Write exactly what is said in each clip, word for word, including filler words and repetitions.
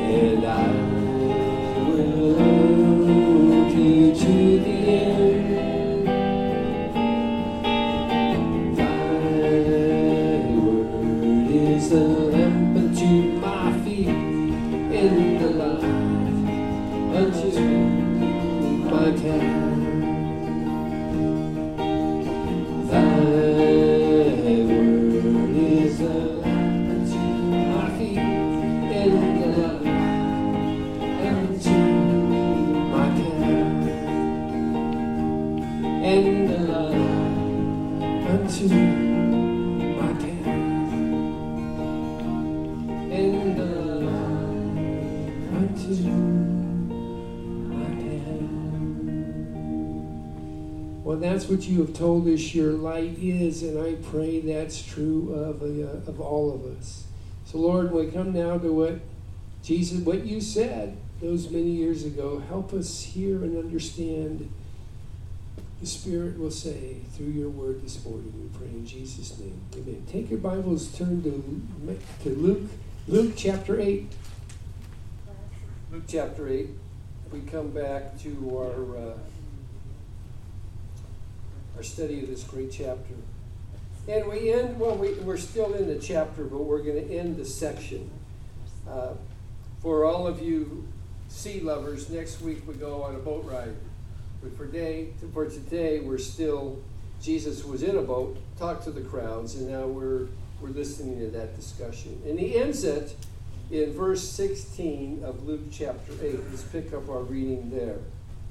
and I will love you to the end. Thy word is a lamp unto my feet and the light unto my path. That's what you have told us your light is, and I pray that's true of uh, of all of us. So Lord, we come now to what Jesus, what you said those many years ago. Help us hear and understand. The Spirit will say through your word this morning. We pray in Jesus' name. Amen. Take your Bibles, turn to to Luke, Luke chapter eight. Luke chapter eight. We come back to our. Uh, Our study of this great chapter. And we end, well, we, we're still in the chapter, but we're going to end the section. Uh, for all of you sea lovers, next week we go on a boat ride. But for, day, for today, we're still, Jesus was in a boat, talked to the crowds, and now we're, we're listening to that discussion. And he ends it in verse sixteen of Luke chapter eight. Let's pick up our reading there.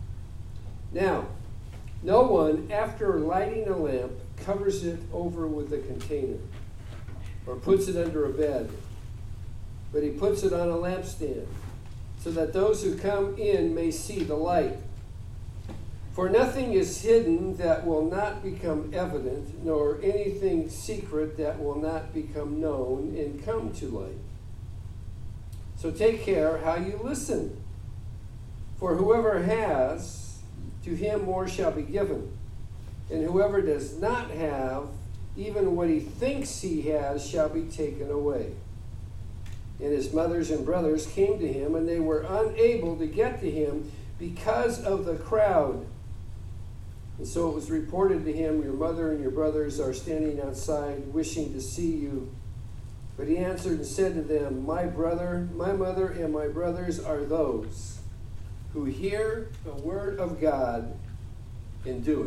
Now, no one, after lighting a lamp, covers it over with a container or puts it under a bed, but he puts it on a lampstand so that those who come in may see the light. For nothing is hidden that will not become evident, nor anything secret that will not become known and come to light. So take care how you listen. For whoever has, to him more shall be given. And whoever does not have, even what he thinks he has, shall be taken away. And his mothers and brothers came to him, and they were unable to get to him because of the crowd. And so it was reported to him, your mother and your brothers are standing outside, wishing to see you. But he answered and said to them, my brother, my mother, and my brothers are those who hear the word of God and do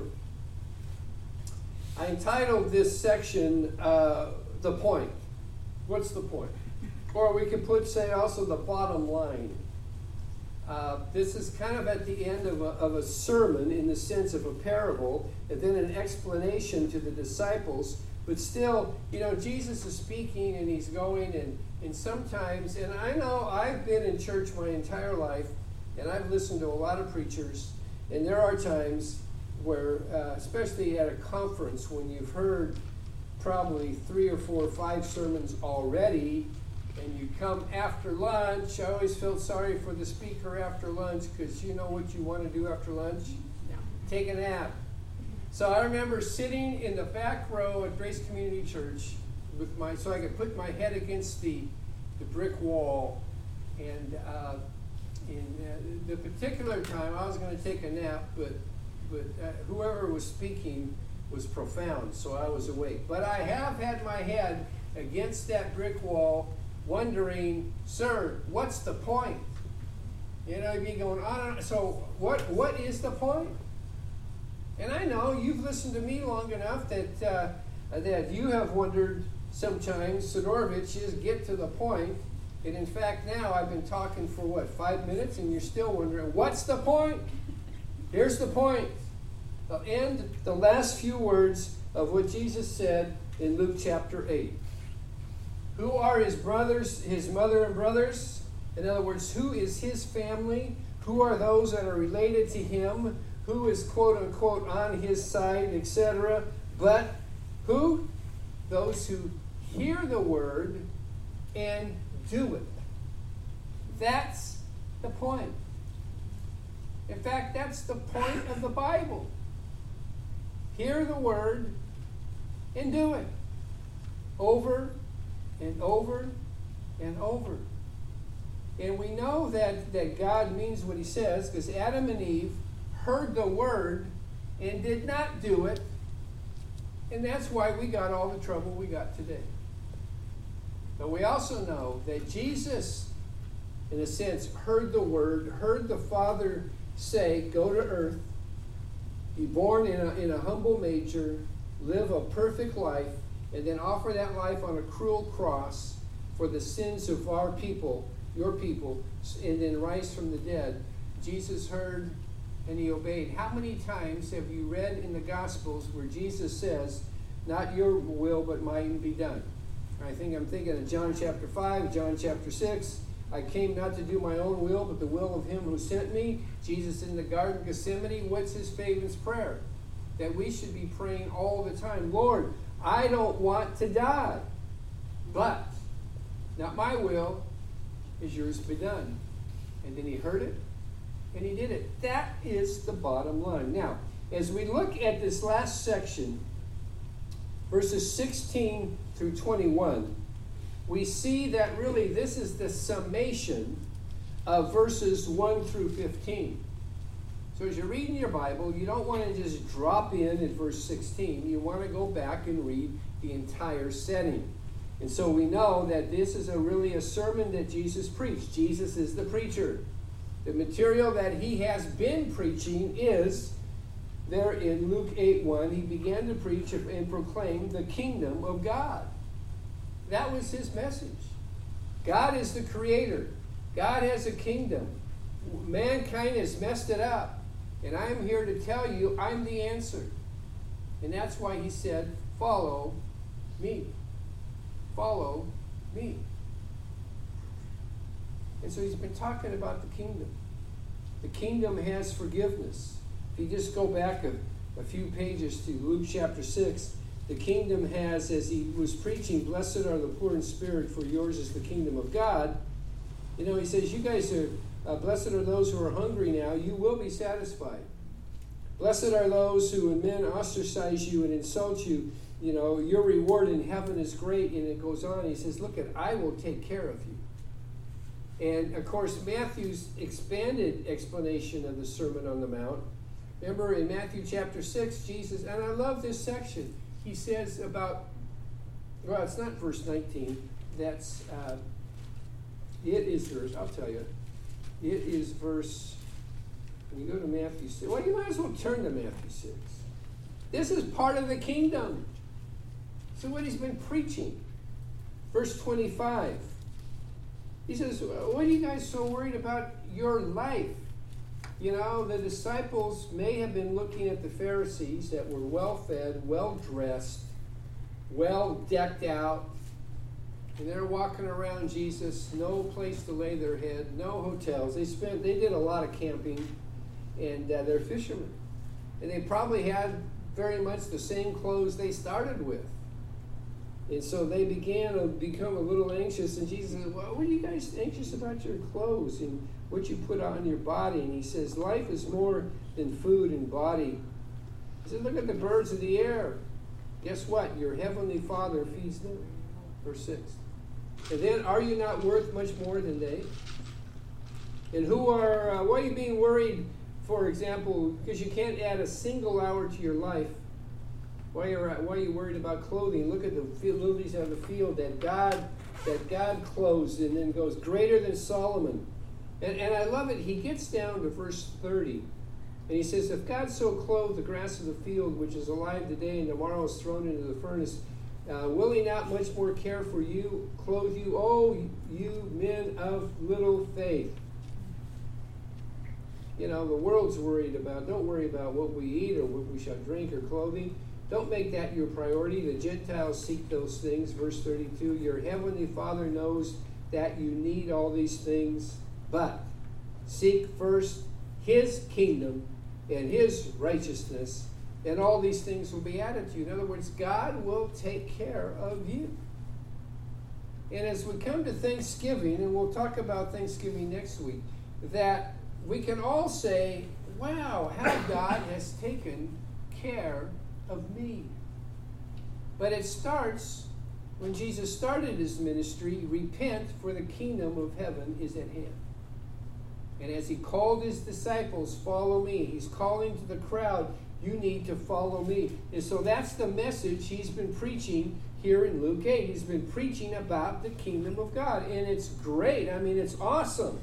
it. I entitled this section, uh, The Point. What's the point? Or we could put, say, also the bottom line. Uh, this is kind of at the end of a, of a sermon in the sense of a parable, and then an explanation to the disciples. But still, you know, Jesus is speaking and he's going, and, and sometimes, and I know I've been in church my entire life, and I've listened to a lot of preachers, and there are times where, uh, especially at a conference, when you've heard probably three or four or five sermons already, and you come after lunch. I always felt sorry for the speaker after lunch, because you know what you want to do after lunch? Yeah. Take a nap. So I remember sitting in the back row at Grace Community Church with my, so I could put my head against the, the brick wall, and uh, in uh, the particular time, I was going to take a nap, but but uh, whoever was speaking was profound, so I was awake. But I have had my head against that brick wall, wondering, sir, what's the point? You know, you'd be going on and on. So what what is the point? And I know you've listened to me long enough that uh, that you have wondered sometimes. Sidorovich is get to the point. And in fact, now I've been talking for, what, five minutes, and you're still wondering, what's the point? Here's the point. The end, the last few words of what Jesus said in Luke chapter eight. Who are his brothers, his mother and brothers? In other words, who is his family? Who are those that are related to him? Who is, quote unquote, on his side, et cetera? But who? Those who hear the word and do it. That's the point. In fact, that's the point of the Bible. Hear the word and do it. Over and over and over. And we know that, that God means what he says, because Adam and Eve heard the word and did not do it. And that's why we got all the trouble we got today. But we also know that Jesus, in a sense, heard the word, heard the Father say, go to earth, be born in a, in a humble manger, live a perfect life, and then offer that life on a cruel cross for the sins of our people, your people, and then rise from the dead. Jesus heard and he obeyed. How many times have you read in the Gospels where Jesus says, not your will, but mine be done? I think I'm thinking of John chapter five, John chapter six. I came not to do my own will, but the will of him who sent me. Jesus in the Garden of Gethsemane, what's his famous prayer? That we should be praying all the time. Lord, I don't want to die, but not my will, is yours be done. And then he heard it, and he did it. That is the bottom line. Now, as we look at this last section, verses sixteen through twenty-one, we see that really this is the summation of verses one through fifteen. So as you're reading your Bible, you don't want to just drop in at verse sixteen. You want to go back and read the entire setting. And so we know that this is a really a sermon that Jesus preached. Jesus is the preacher. The material that he has been preaching is there in Luke eight one. He began to preach and proclaim the kingdom of God. That was his message. God is the creator. God has a kingdom. Mankind has messed it up. And I'm here to tell you I'm the answer. And that's why he said, follow me. Follow me. And so he's been talking about the kingdom. The kingdom has forgiveness. If you just go back a, a few pages to Luke chapter six, the kingdom has, as he was preaching, blessed are the poor in spirit, for yours is the kingdom of God. You know, he says, you guys are, uh, blessed are those who are hungry now, you will be satisfied. Blessed are those who, when men ostracize you and insult you, you know, your reward in heaven is great. And it goes on, he says, look, at I will take care of you. And, of course, Matthew's expanded explanation of the Sermon on the Mount. Remember in Matthew chapter six, Jesus, and I love this section, he says about, well, it's not verse nineteen. That's, uh, it is verse, I'll tell you. It is verse, when you go to Matthew six, well, you might as well turn to Matthew six. This is part of the kingdom. So what he's been preaching. Verse twenty-five. He says, what are you guys so worried about your life? You know, the disciples may have been looking at the Pharisees that were well-fed, well-dressed, well-decked out, and they're walking around Jesus, no place to lay their head, no hotels. They spent, they did a lot of camping, and uh, they're fishermen. And they probably had very much the same clothes they started with. And so they began to become a little anxious, and Jesus said, well, what are you guys anxious about your clothes and what you put on your body? And he says, life is more than food and body. He said, look at the birds of the air. Guess what? Your heavenly Father feeds them. Verse six. And then, are you not worth much more than they? And who are, uh, why are you being worried, for example, because you can't add a single hour to your life? Why are, why are you worried about clothing? Look at the lilies of the field that God that God clothes, and then goes greater than Solomon. And, and I love it. He gets down to verse thirty. And he says, if God so clothed the grass of the field, which is alive today and tomorrow is thrown into the furnace, uh, will he not much more care for you, clothe you, oh, you men of little faith? You know, the world's worried about, don't worry about what we eat or what we shall drink or clothing. Don't make that your priority. The Gentiles seek those things. Verse thirty-two, your heavenly Father knows that you need all these things, but seek first his kingdom and his righteousness, and all these things will be added to you. In other words, God will take care of you. And as we come to Thanksgiving, and we'll talk about Thanksgiving next week, that we can all say, wow, how God has taken care of me. But it starts when Jesus started his ministry, repent, for the kingdom of heaven is at hand. And as he called his disciples, follow me, he's calling to the crowd, you need to follow me. And so that's the message he's been preaching here in Luke eight. He's been preaching about the kingdom of God. And it's great. I mean, it's awesome.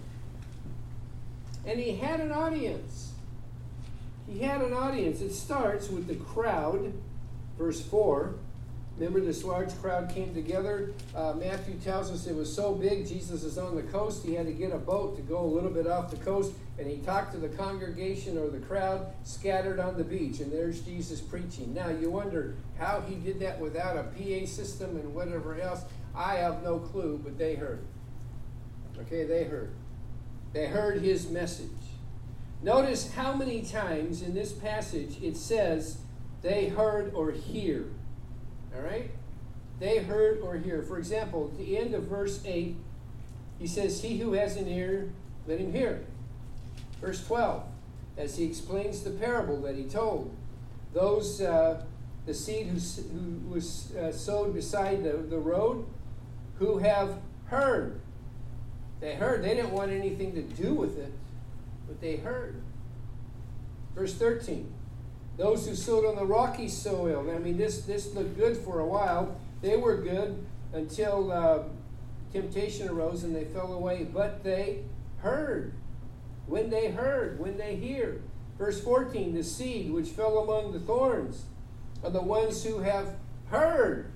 And he had an audience. He had an audience. It starts with the crowd, verse four. Remember, this large crowd came together. Uh, Matthew tells us it was so big, Jesus is on the coast. He had to get a boat to go a little bit off the coast, and he talked to the congregation or the crowd scattered on the beach, and there's Jesus preaching. Now, you wonder how he did that without a P A system and whatever else. I have no clue, but they heard. Okay, they heard. They heard his message. Notice how many times in this passage it says they heard or hear. All right? They heard or hear. For example, at the end of verse eight, he says, he who has an ear, let him hear. Verse twelve, as he explains the parable that he told. Those, uh, the seed who, who was uh, sowed beside the, the road, who have heard. They heard. They didn't want anything to do with it, but they heard. Verse thirteen. Those who sowed on the rocky soil. I mean, this, this looked good for a while. They were good until uh, temptation arose and they fell away. But they heard. When they heard, when they hear. Verse fourteen, the seed which fell among the thorns are the ones who have heard.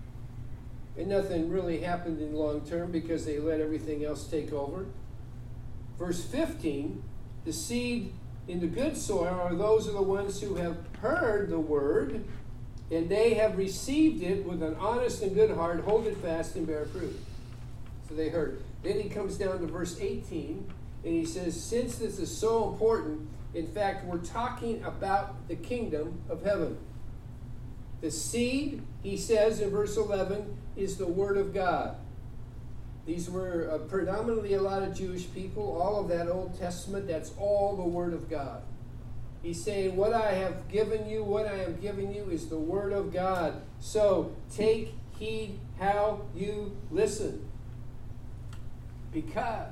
And nothing really happened in long term because they let everything else take over. Verse fifteen, the seed in the good soil are those are the ones who have heard the word, and they have received it with an honest and good heart, hold it fast and bear fruit. So they heard. Then he comes down to verse eighteen, and he says, since this is so important, in fact, we're talking about the kingdom of heaven. The seed, he says in verse eleven, is the word of God. These were uh, predominantly a lot of Jewish people. All of that Old Testament, that's all the Word of God. He's saying, what I have given you, what I am giving you is the Word of God. So take heed how you listen. Because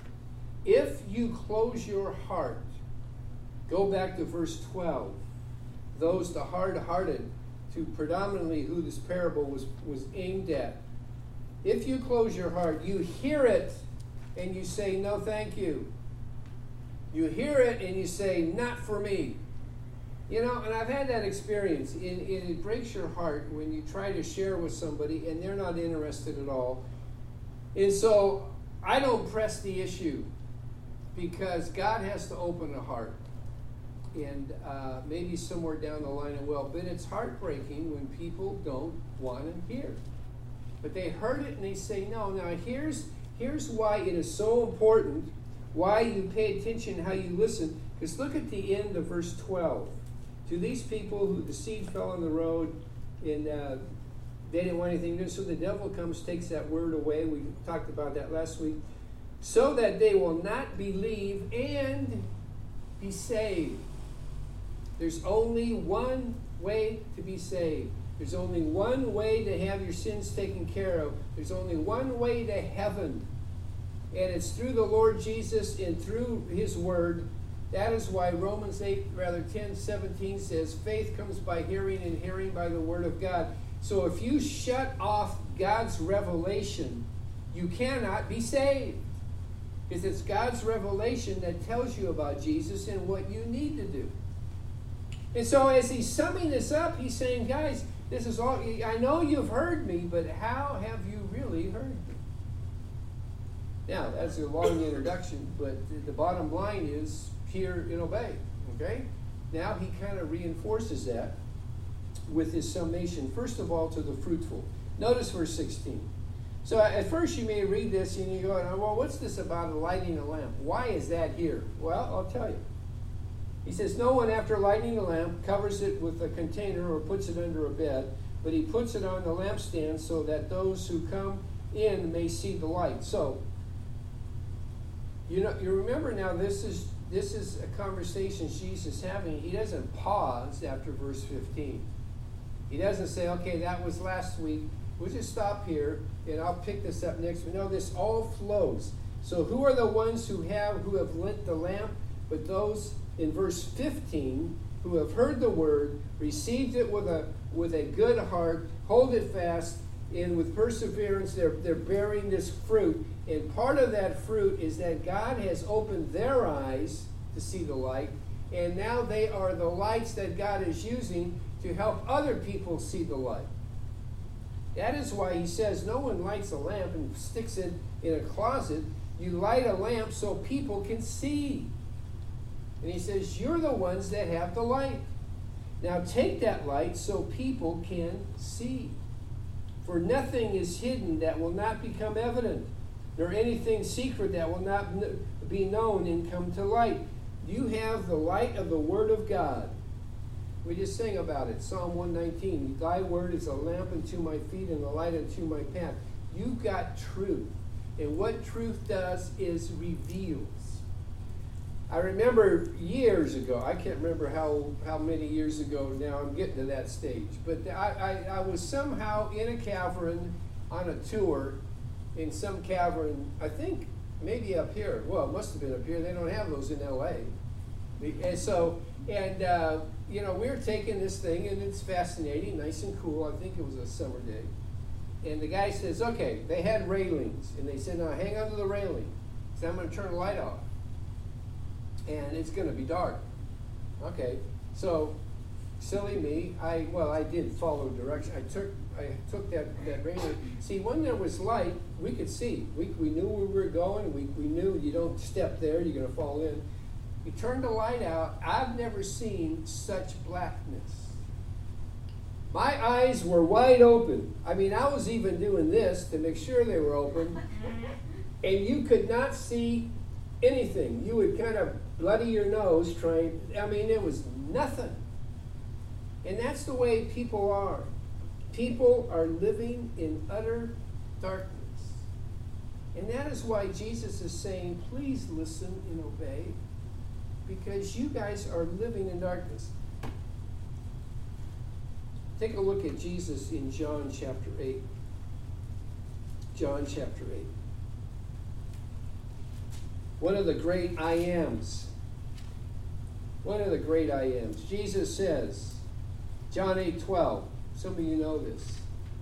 if you close your heart, go back to verse twelve, those the hard-hearted, to predominantly who this parable was, was aimed at. If you close your heart, you hear it and you say, no, thank you. You hear it and you say, not for me. You know, and I've had that experience. It, it, it breaks your heart when you try to share with somebody and they're not interested at all. And so I don't press the issue because God has to open a heart. And uh, maybe somewhere down the line it will. But it's heartbreaking when people don't want to hear. But they heard it and they say no. Now here's, here's why it is so important, why you pay attention how you listen. Because look at the end of verse twelve. To these people who the seed fell on the road and uh, they didn't want anything to do, so the devil comes, takes that word away. We talked about that last week. So that they will not believe and be saved. There's only one way to be saved. There's only one way to have your sins taken care of. There's only one way to heaven. And it's through the Lord Jesus and through his word. That is why Romans eight, rather ten, seventeen says, faith comes by hearing and hearing by the word of God. So if you shut off God's revelation, you cannot be saved. Because it's God's revelation that tells you about Jesus and what you need to do. And so as he's summing this up, he's saying, guys, this is all, I know you've heard me, but how have you really heard me? Now, that's a long introduction, but the bottom line is hear and obey, okay? Now he kind of reinforces that with his summation. First of all, to the fruitful. Notice verse sixteen. So at first you may read this and you go, well, what's this about lighting a lamp? Why is that here? Well, I'll tell you. He says, no one after lighting a lamp covers it with a container or puts it under a bed, but he puts it on the lampstand so that those who come in may see the light. So, you know, you remember now this is this is a conversation Jesus is having. He doesn't pause after verse fifteen. He doesn't say, okay, that was last week. we'll just stop here, and I'll pick this up next week. No, this all flows. So who are the ones who have who have lit the lamp? But those in verse fifteen who have heard the word, received it with a with a good heart, hold it fast, and with perseverance they're they're bearing this fruit. And part of that fruit is that God has opened their eyes to see the light, and now they are the lights that God is using to help other people see the light. That is why he says no one lights a lamp and sticks it in a closet. You light a lamp so people can see. And he says, you're the ones that have the light. Now take that light so people can see. For nothing is hidden that will not become evident, nor anything secret that will not be known and come to light. You have the light of the Word of God. We just sang about it, Psalm one nineteen. Thy word is a lamp unto my feet and a light unto my path. You've got truth. And what truth does is reveals. I remember years ago, I can't remember how, how many years ago now, I'm getting to that stage, but I, I, I was somehow in a cavern on a tour, in some cavern, I think maybe up here. Well, it must have been up here. They don't have those in L A. And so, and, uh, you know, we were taking this thing, and it's fascinating, nice and cool. I think it was a summer day. And the guy says, okay, they had railings. And they said, now hang onto the railing. So I'm going to turn the light off. And it's going to be dark. Okay. So, silly me, I, well, I did follow direction. I took I took that, that railing. See, when there was light, we could see. We, we knew where we were going. We, we knew you don't step there, you're going to fall in. You turned the light out. I've never seen such blackness. My eyes were wide open. I mean, I was even doing this to make sure they were open. And you could not see anything. You would kind of bloody your nose trying. I mean, it was nothing. And that's the way people are. People are living in utter darkness. And that is why Jesus is saying, please listen and obey, because you guys are living in darkness. Take a look at Jesus in John chapter eight. John chapter eight. One of the great I ams. One of the great I ams. Jesus says, John eight twelve. Some of you know this.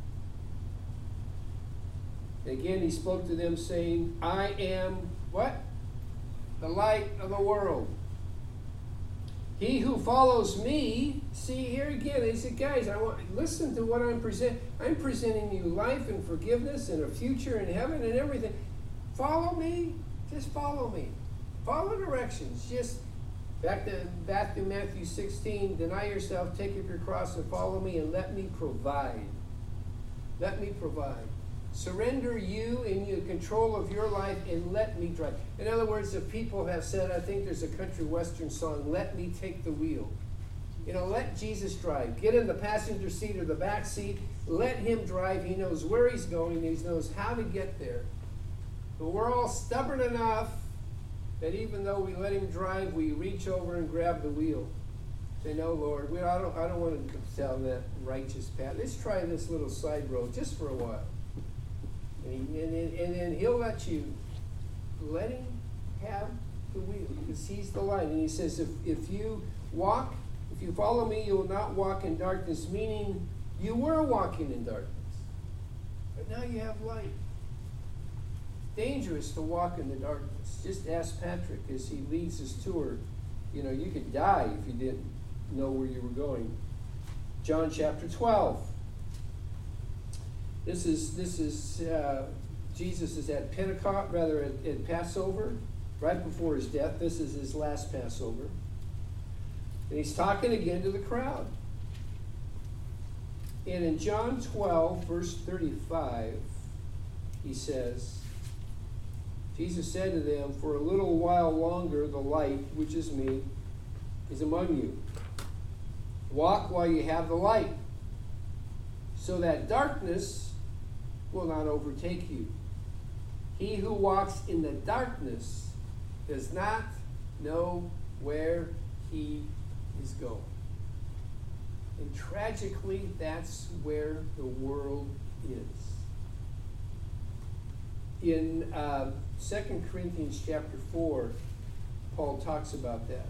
And again, he spoke to them saying, I am what? The light of the world. He who follows me, see here again, he said, guys, I want listen to what I'm presenting. I'm presenting you life and forgiveness and a future in heaven and everything. Follow me. Just follow me. Follow directions. Just back to back to Matthew sixteen, deny yourself, take up your cross and follow me, and let me provide. Let me provide. Surrender you in the control of your life and let me drive. In other words, the people have said, I think there's a country western song, let me take the wheel. You know, let Jesus drive. Get in the passenger seat or the back seat. Let him drive. He knows where he's going. He knows how to get there. But we're all stubborn enough that even though we let him drive, we reach over and grab the wheel. Say, no, Lord, we, I, don't, I don't want to go down that righteous path. Let's try this little side road just for a while. And, he, and, then, and then he'll let you, let him have the wheel, because he's the light. And he says, if, if you walk, if you follow me, you will not walk in darkness, meaning you were walking in darkness. But now you have light. Dangerous to walk in the darkness. Just ask Patrick as he leads his tour. You know, you could die if you didn't know where you were going. John chapter twelve. This is this is uh, Jesus is at Pentecost, rather at, at Passover, right before his death. This is his last Passover, and he's talking again to the crowd. And in John twelve, verse thirty-five, he says, Jesus said to them, for a little while longer the light, which is me, is among you. Walk while you have the light, so that darkness will not overtake you. He who walks in the darkness does not know where he is going. And tragically, that's where the world is. In uh, Second Corinthians chapter four, Paul talks about that.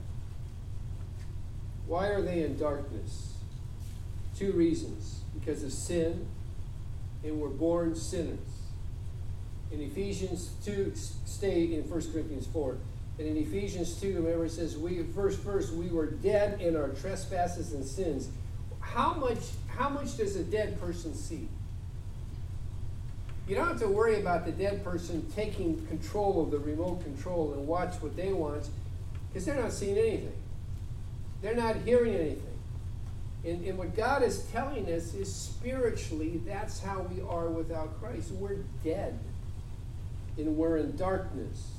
Why are they in darkness? Two reasons. Because of sin, and we're born sinners. In Ephesians two, stay in First Corinthians four. And in Ephesians two, remember it says, we first, first we were dead in our trespasses and sins. How much, how much does a dead person see? You don't have to worry about the dead person taking control of the remote control and watch what they want, because they're not seeing anything. They're not hearing anything. And, and what God is telling us is spiritually, that's how we are without Christ. We're dead. And we're in darkness.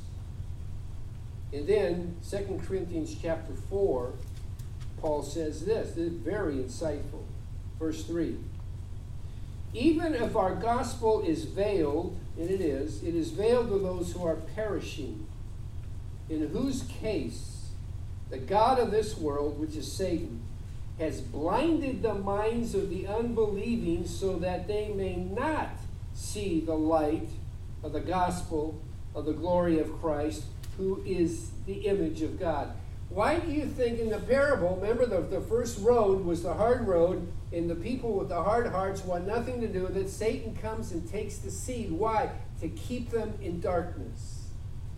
And then, Second Corinthians chapter four, Paul says this. This is very insightful. Verse three. Even if our gospel is veiled, and it is, it is veiled to those who are perishing, in whose case the God of this world, which is Satan, has blinded the minds of the unbelieving so that they may not see the light of the gospel of the glory of Christ, who is the image of God. Why do you think in the parable, remember the, the first road was the hard road, and the people with the hard hearts want nothing to do with it. Satan comes and takes the seed. Why? To keep them in darkness.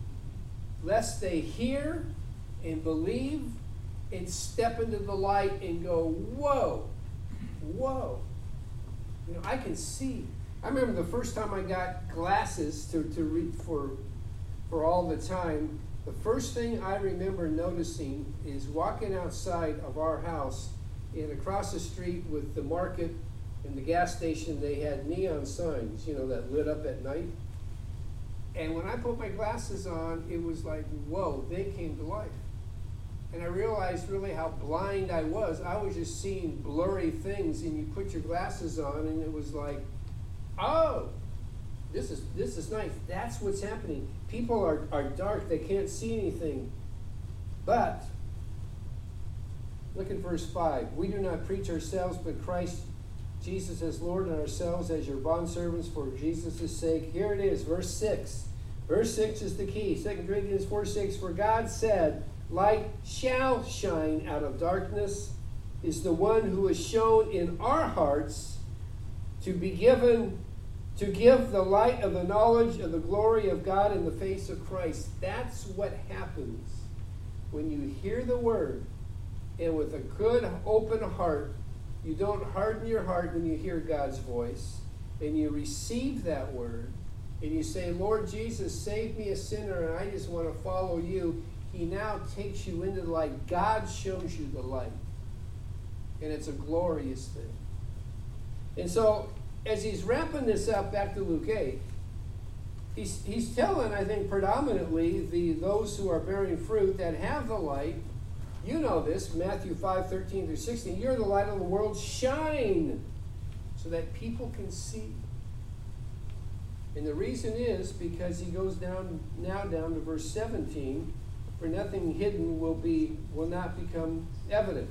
Lest they hear and believe and step into the light and go, whoa, whoa. You know, I can see. I remember the first time I got glasses to, to read for, for all the time, the first thing I remember noticing is walking outside of our house and across the street with the market and the gas station, they had neon signs, you know, that lit up at night. And when I put my glasses on, it was like, whoa, they came to life. And I realized really how blind I was. I was just seeing blurry things, and you put your glasses on, and it was like, oh, this is this is nice. That's what's happening. People are, are dark. They can't see anything. But, look at verse five. We do not preach ourselves, but Christ Jesus as Lord, and ourselves as your bondservants for Jesus' sake. Here it is, verse six. Verse six is the key. Second Corinthians four six. For God said, light shall shine out of darkness, is the one who is shown in our hearts to be given, to give the light of the knowledge of the glory of God in the face of Christ. That's what happens when you hear the word, and with a good open heart, you don't harden your heart when you hear God's voice, and you receive that word, and you say, Lord Jesus, save me a sinner, and I just want to follow you. He now takes you into the light. God shows you the light. And it's a glorious thing. And so, as he's wrapping this up, back to Luke eight, he's, he's telling, I think, predominantly the those who are bearing fruit that have the light. You know this, Matthew five, thirteen through sixteen. You're the light of the world. Shine so that people can see. And the reason is because he goes down now down to verse seventeen. For nothing hidden will be will not become evident,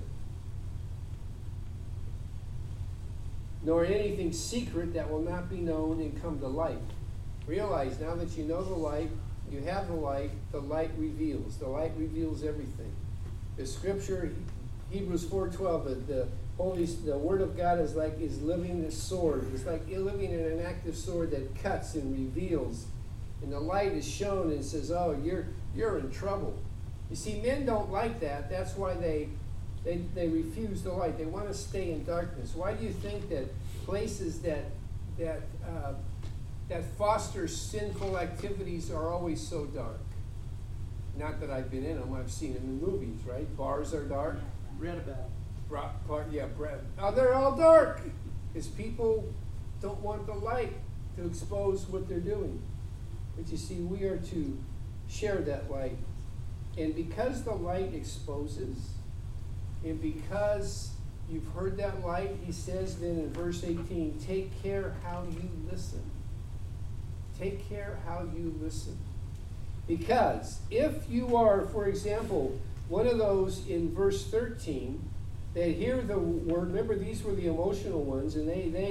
nor anything secret that will not be known and come to light. Realize now that you know the light, you have the light, the light reveals. The light reveals everything. The scripture, Hebrews four twelve, the, the Holy, the Word of God is like is living a sword. It's like living in an active sword that cuts and reveals. And the light is shown and says, oh, you're you're in trouble. You see, men don't like that. That's why they, they, they refuse the light. They want to stay in darkness. Why do you think that places that, that, uh, that foster sinful activities are always so dark? Not that I've been in them. I've seen them in movies, right? Bars are dark. Read about Rock, bar, yeah, bread. Oh, they're all dark because people don't want the light to expose what they're doing. But you see, we are to share that light. And because the light exposes, and because you've heard that light, he says then in verse eighteen, take care how you listen. Take care how you listen. Because if you are, for example, one of those in verse thirteen, that hear the word, remember these were the emotional ones, and they, they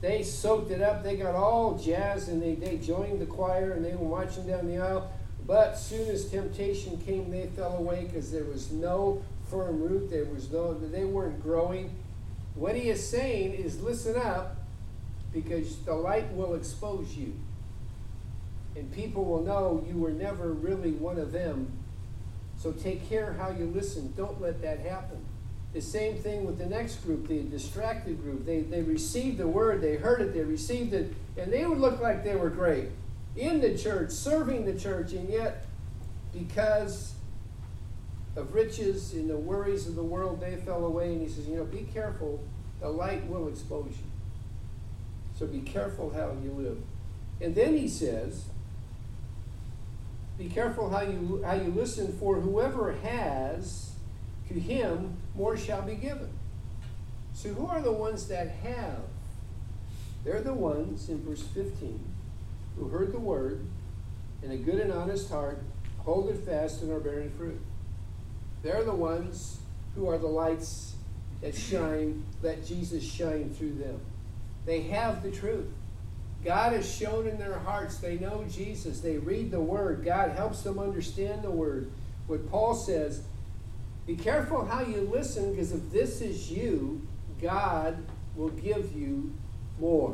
they soaked it up. They got all jazzed, and they, they joined the choir, and they were marching down the aisle. But soon as temptation came, they fell away because there was no firm root. There was no, they weren't growing. What he is saying is, listen up, because the light will expose you. And people will know you were never really one of them. So take care how you listen. Don't let that happen. The same thing with the next group, the distracted group. They, they received the word, they heard it, they received it, and they would look like they were great in the church, serving the church, and yet because of riches and the worries of the world, they fell away. And he says, you know, be careful. The light will expose you. So be careful how you live. And then he says, be careful how you how you listen, for whoever has, to him more shall be given. So who are the ones that have? They're the ones, in verse fifteen, who heard the word in a good and honest heart, hold it fast, and are bearing fruit. They're the ones who are the lights that shine, let Jesus shine through them. They have the truth. God has shown in their hearts. They know Jesus. They read the word. God helps them understand the word. What Paul says, be careful how you listen, because if this is you, God will give you more.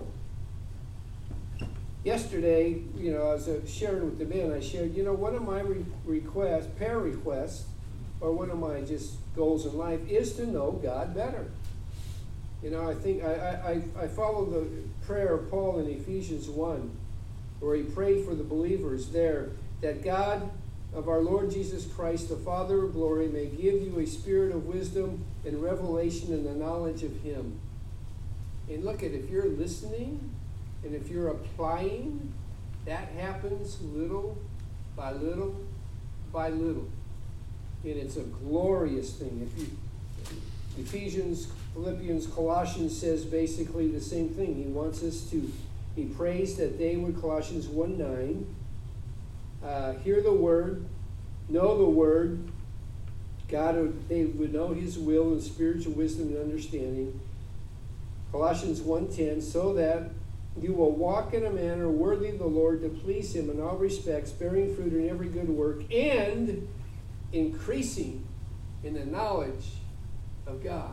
Yesterday, you know, I was uh, sharing with the men, I shared, you know, one of my re- requests, prayer requests, or one of my just goals in life is to know God better. You know, I think I, I, I follow the prayer of Paul in Ephesians one, where he prayed for the believers there, that God of our Lord Jesus Christ, the Father of glory, may give you a spirit of wisdom and revelation in the knowledge of him. And look at, if you're listening and if you're applying, that happens little by little by little. And it's a glorious thing. If you, Ephesians, Philippians, Colossians says basically the same thing. He wants us to, he prays that they would, Colossians one nine, uh, hear the word, know the word, God, would, they would know his will and spiritual wisdom and understanding. Colossians one ten, so that you will walk in a manner worthy of the Lord, to please him in all respects, bearing fruit in every good work, and increasing in the knowledge of God.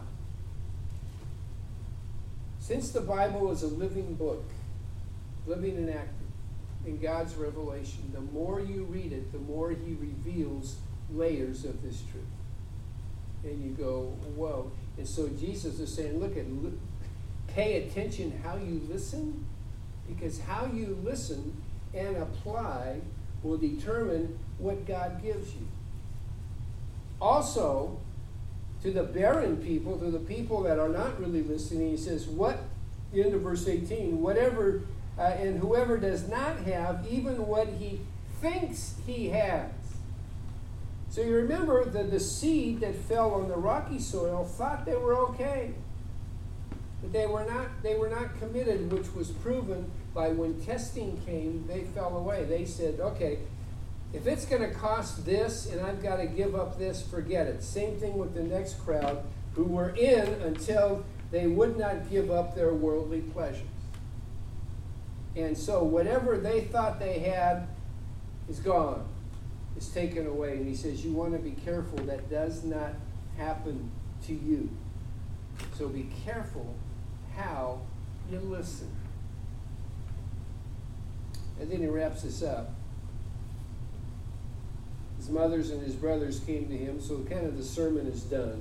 Since the Bible is a living book, living and active in God's revelation, the more you read it, the more he reveals layers of this truth. And you go, whoa. And so Jesus is saying, look at, look, pay attention how you listen, because how you listen and apply will determine what God gives you. Also, to the barren people, to the people that are not really listening, he says, what, the end of verse eighteen, whatever, uh, and whoever does not have, even what he thinks he has. So you remember that the seed that fell on the rocky soil thought they were okay. But they were not, they were not committed, which was proven by when testing came, they fell away. They said, okay, if it's going to cost this and I've got to give up this, forget it. Same thing with the next crowd, who were in until they would not give up their worldly pleasures. And so whatever they thought they had is gone, is taken away. And he says, you want to be careful that does not happen to you. So be careful how you listen. And then he wraps this up. His mothers and his brothers came to him, so kind of the sermon is done.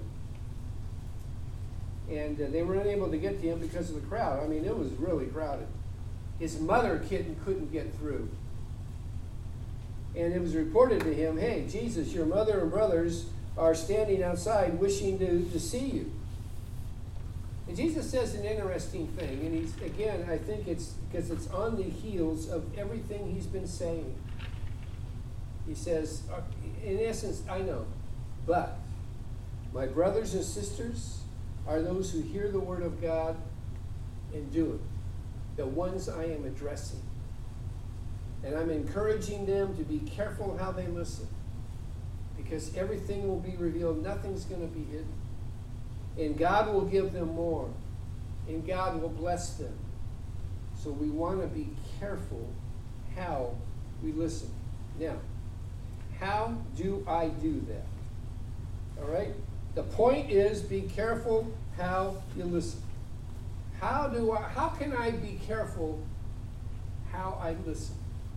And uh, they were unable to get to him because of the crowd. I mean, it was really crowded. His mother kid couldn't get through. And it was reported to him, hey, Jesus, your mother and brothers are standing outside wishing to, to see you. And Jesus says an interesting thing, and he's, again, I think it's because it's on the heels of everything he's been saying. He says, in essence, I know, but my brothers and sisters are those who hear the word of God and do it, the ones I am addressing. And I'm encouraging them to be careful how they listen, because everything will be revealed. Nothing's going to be hidden. And God will give them more, and God will bless them. So we want to be careful how we listen. Now, how do I do that? All right? The point is, be careful how you listen. How do I, how can I be careful how I listen?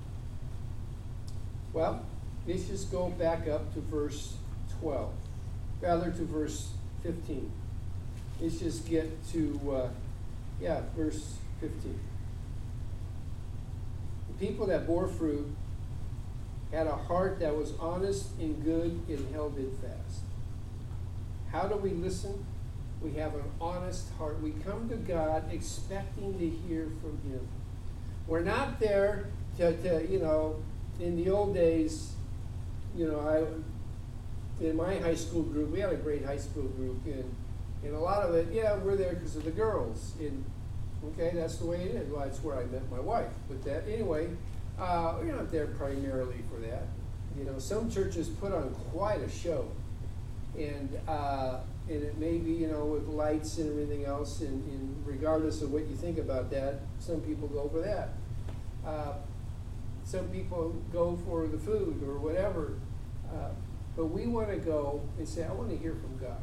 Well, let's just go back up to verse twelve, rather to verse fifteen. Let's just get to, uh, yeah, verse fifteen. The people that bore fruit had a heart that was honest and good and held it fast. How do we listen? We have an honest heart. We come to God expecting to hear from Him. We're not there to, to you know, in the old days, you know, I, in my high school group, we had a great high school group, and, and a lot of it, yeah, we're there because of the girls. And, okay, that's the way it is. Well, that's where I met my wife. But that, anyway, uh, we're not there primarily for that. You know, some churches put on quite a show. And uh, and it may be, you know, with lights and everything else, and, and regardless of what you think about that, some people go for that. Uh, some people go for the food or whatever. Uh, but we want to go and say, I want to hear from God.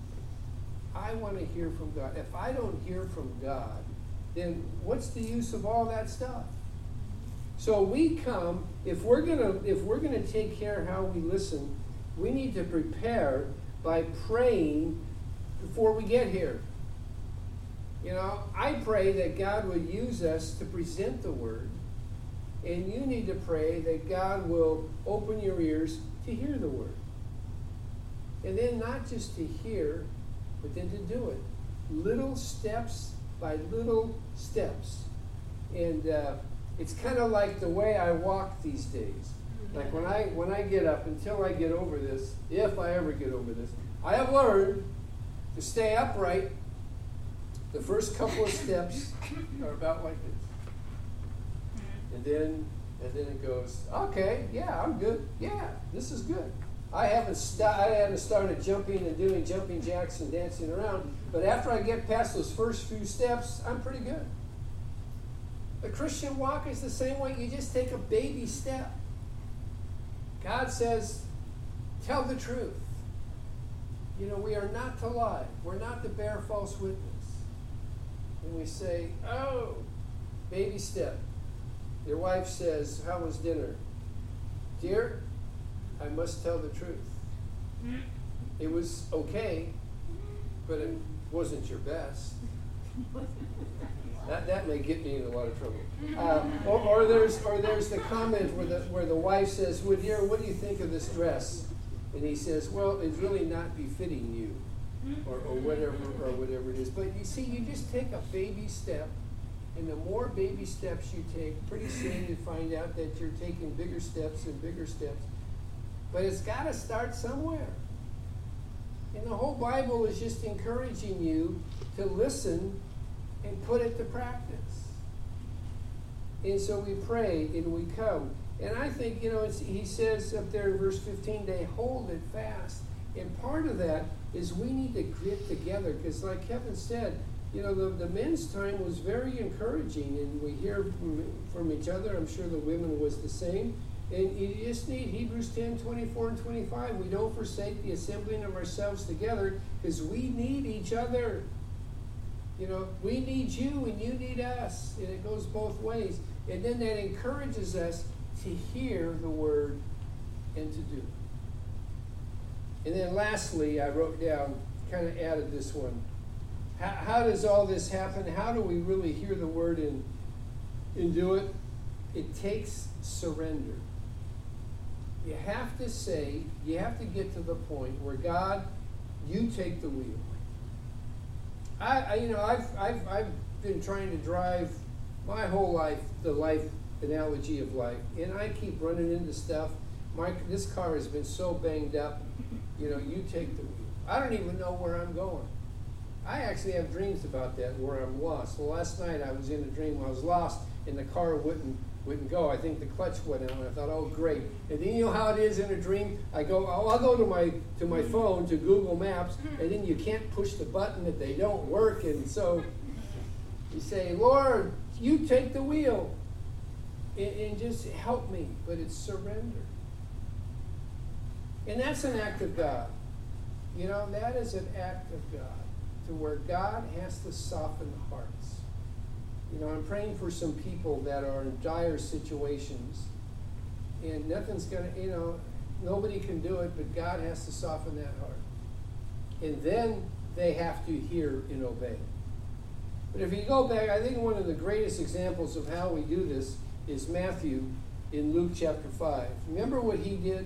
I want to hear from God. If I don't hear from God, then what's the use of all that stuff? So we come, if we're gonna if we're gonna take care of how we listen, we need to prepare by praying before we get here. You know, I pray that God will use us to present the word, and you need to pray that God will open your ears to hear the word. And then not just to hear, but then to do it. Little steps by little steps. And uh, it's kind of like the way I walk these days. Like when I when I get up, until I get over this, if I ever get over this, I have learned to stay upright. The first couple of steps are about like this. And then and then it goes, okay, yeah, I'm good. Yeah, this is good. I haven't st- I haven't started jumping and doing jumping jacks and dancing around, but after I get past those first few steps, I'm pretty good. The Christian walk is the same way. You just take a baby step. God says, tell the truth. You know, we are not to lie. We're not to bear false witness. And we say, oh, baby step. Your wife says, how was dinner? Dear, I must tell the truth. It was okay, but it wasn't your best. That that may get me in a lot of trouble. Uh, or, or there's or there's the comment where the where the wife says, "Well, dear, what do you think of this dress?" And he says, "Well, it's really not befitting you," or or whatever or whatever it is. But you see, you just take a baby step, and the more baby steps you take, pretty soon you find out that you're taking bigger steps and bigger steps. But it's got to start somewhere. And the whole Bible is just encouraging you to listen and put it to practice. And so we pray and we come. And I think, you know, it's, he says up there in verse fifteen, they hold it fast. And part of that is we need to get together, because like Kevin said, you know, the, the men's time was very encouraging, and we hear from, from each other. I'm sure the women was the same. And you just need Hebrews ten, twenty-four and twenty-five. We don't forsake the assembling of ourselves together, because we need each other. You know, we need you and you need us. And it goes both ways. And then that encourages us to hear the word and to do. And then lastly, I wrote down, kind of added this one. How, how does all this happen? How do we really hear the word and, and do it? It takes surrender. You have to say, you have to get to the point where God, you take the wheel. I, I you know, I've, I've, I've been trying to drive my whole life, the life analogy of life, and I keep running into stuff. My, this car has been so banged up, you know, you take the wheel. I don't even know where I'm going. I actually have dreams about that, where I'm lost. Well, last night I was in a dream where I was lost, and the car wouldn't wouldn't go. I think the clutch went out, and I thought, oh, great. And then you know how it is in a dream? I go, oh, I'll go to my to my phone, to Google Maps, and then you can't push the button if they don't work. And so you say, Lord, you take the wheel and, and just help me. But it's surrender. And that's an act of God. You know, that is an act of God, to where God has to soften hearts. You know, I'm praying for some people that are in dire situations, and nothing's going to, you know, nobody can do it, but God has to soften that heart. And then they have to hear and obey. But if you go back, I think one of the greatest examples of how we do this is Matthew in Luke chapter five. Remember what he did?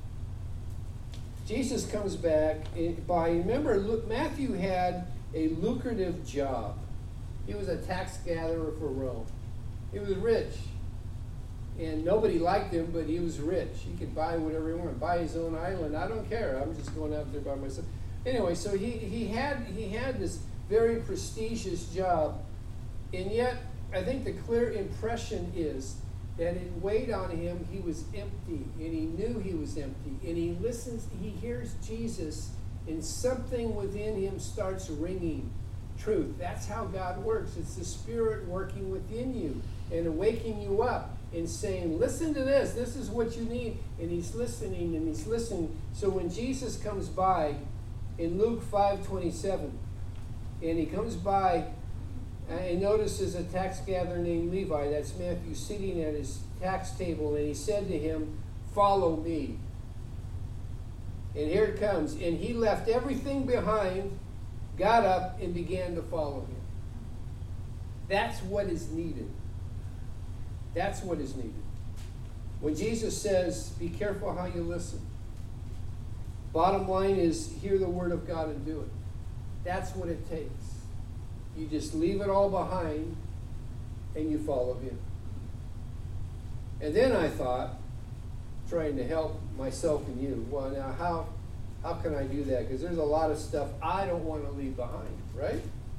Jesus comes back by, remember, Matthew had a lucrative job. He was a tax gatherer for Rome. He was rich. And nobody liked him, but he was rich. He could buy whatever he wanted, buy his own island. I don't care. I'm just going out there by myself. Anyway, so he, he had he had this very prestigious job. And yet, I think the clear impression is that it weighed on him. He was empty, and he knew he was empty. And he listens, he hears Jesus, and something within him starts ringing truth. That's how God works. It's the Spirit working within you and waking you up and saying, listen to this. This is what you need. And he's listening, and he's listening. So when Jesus comes by in Luke five twenty-seven, and he comes by, and notices a tax gatherer named Levi, that's Matthew, sitting at his tax table, and he said to him, follow me. And here it comes. And he left everything behind, got up, and began to follow him. That's what is needed. That's what is needed. When Jesus says, be careful how you listen. Bottom line is, hear the word of God and do it. That's what it takes. You just leave it all behind and you follow him. And then I thought, trying to help myself and you, well, now how, how can I do that? Because there's a lot of stuff I don't want to leave behind, right?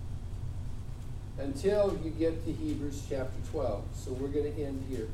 Until you get to Hebrews chapter twelve. So we're going to end here.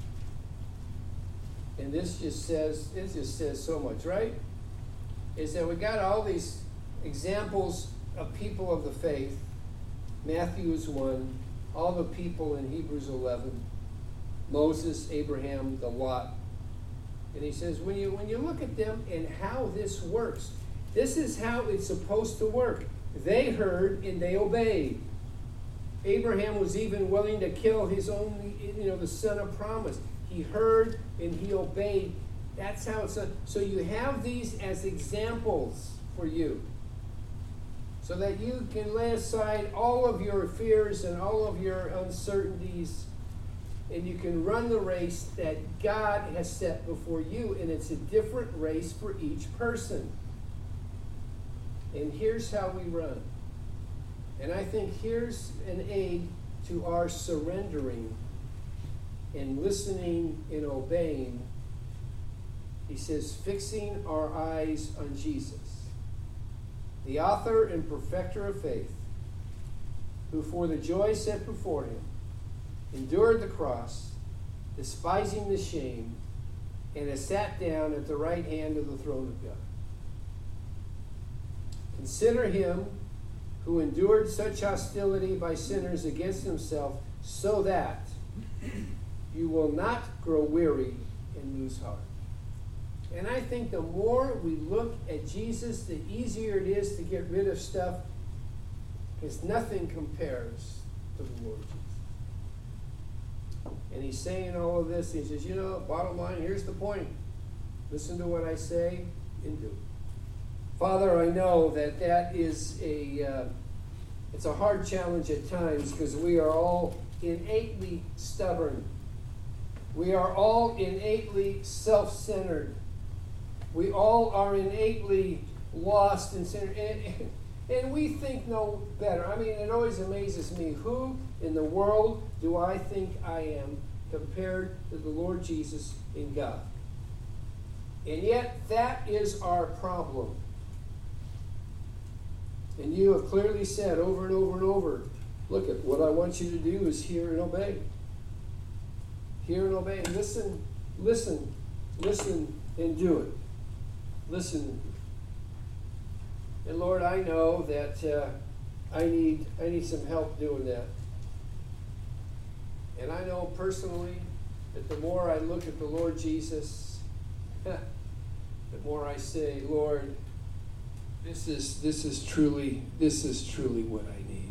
And this just says, this just says so much, right? Is that we got all these examples of people of the faith. Matthew is one, all the people in Hebrews eleven, Moses, Abraham, the Lot. And he says, when you when you look at them and how this works, this is how it's supposed to work. They heard and they obeyed. Abraham was even willing to kill his only, you know, the son of promise. He heard and he obeyed. That's how it's done. So you have these as examples for you, so that you can lay aside all of your fears and all of your uncertainties, and you can run the race that God has set before you, and it's a different race for each person. And here's how we run. And I think here's an aid to our surrendering and listening and obeying. He says, fixing our eyes on Jesus, the author and perfecter of faith, who for the joy set before him endured the cross, despising the shame, and has sat down at the right hand of the throne of God. Consider him who endured such hostility by sinners against himself, so that you will not grow weary and lose heart. And I think the more we look at Jesus, the easier it is to get rid of stuff, because nothing compares to the Lord Jesus. And he's saying all of this. He says, you know, bottom line, here's the point. Listen to what I say and do. Father, I know that that is a, uh, it's a hard challenge at times, because we are all innately stubborn. We are all innately self-centered. We all are innately lost and centered. And, and we think no better. I mean, it always amazes me. Who in the world do I think I am compared to the Lord Jesus in God? And yet, that is our problem. And you have clearly said over and over and over, look, at what I want you to do is hear and obey. Hear and obey. Listen, listen, listen, and do it. Listen. And Lord, I know that uh, I need I need some help doing that. And I know personally that the more I look at the Lord Jesus, the more I say, Lord, this is this is truly this is truly what I need.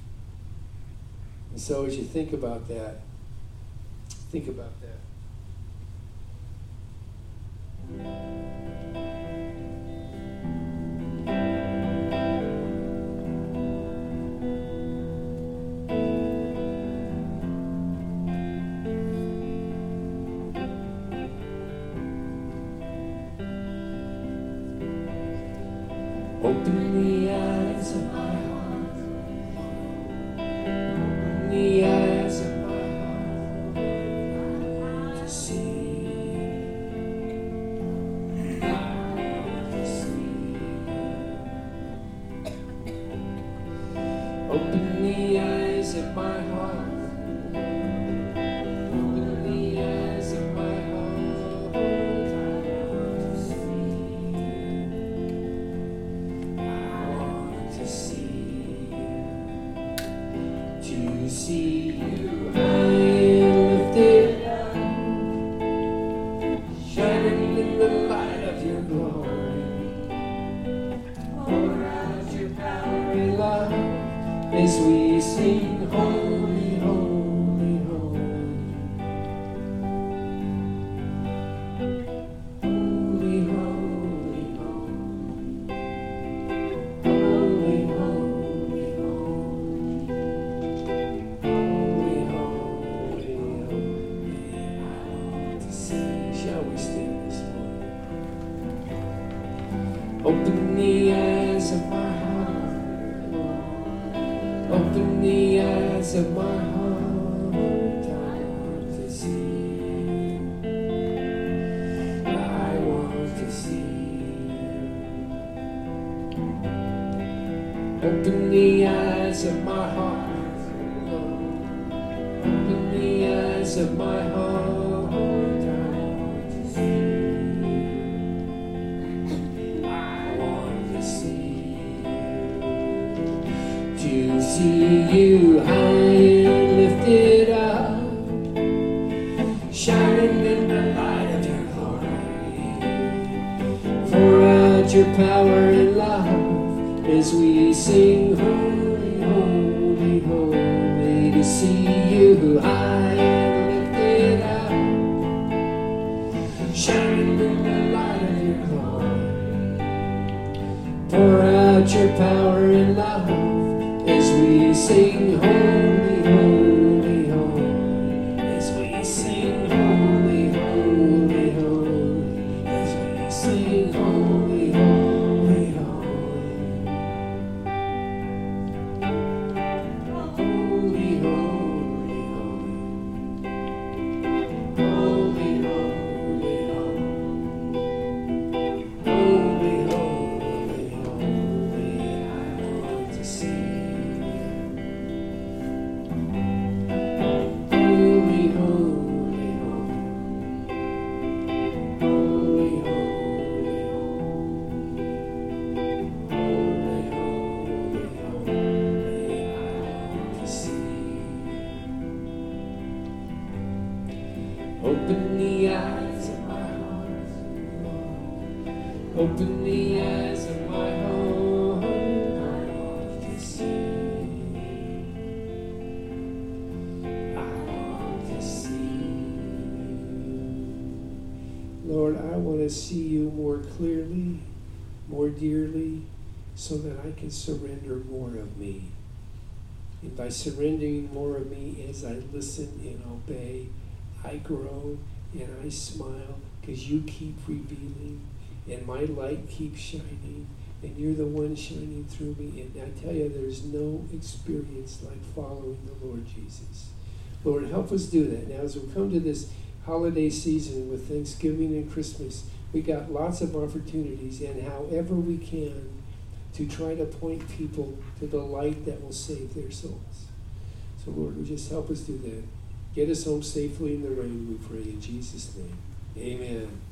And so as you think about that, think about that. Open the eyes of my heart. Open the eyes of my heart to see. I want to see. Open the eyes of my heart. Open the eyes of my heart. I want to see. To see, to see you high and lifted up, shining in the light of your glory. Pour out your power and love as we sing, holy, holy, holy. Holy, holy, holy. Holy, holy, holy, holy, holy, I want to see. Shall we stand this morning? Open the eyes of my heart, Lord. Open the eyes of my heart. I want to see. I want to see. Open the eyes of my heart, Lord. Open the eyes of my heart. I want to see. I want to see. To see you high and lifted up, shining in the light of your glory. Pour out your power and love as we sing, holy, holy, holy. To see you high and lifted up, shining in the light of your glory. Pour out your power and love as we sing, holy, holy, holy. As we sing, holy, holy, holy. As we sing, holy, holy, holy. Holy, holy, holy. Holy, holy, holy. Holy, holy, holy. I want to see. Holy, holy, holy. Holy, holy, holy. Holy, holy, holy. I want to see. Open the eyes of my heart, Lord. Open the eyes of my heart. I want to see. I want to see. Lord, I want to see you more clearly, more dearly, so that I can surrender more of me. And by surrendering more of me as I listen and obey, I grow and I smile because you keep revealing and my light keeps shining and you're the one shining through me. And I tell you, there's no experience like following the Lord Jesus. Lord, help us do that. Now, as we come to this holiday season with Thanksgiving and Christmas, we got lots of opportunities, and however we can, to try to point people to the light that will save their souls. So, Lord, would you just help us do that. Get us home safely in the rain, we pray in Jesus' name. Amen.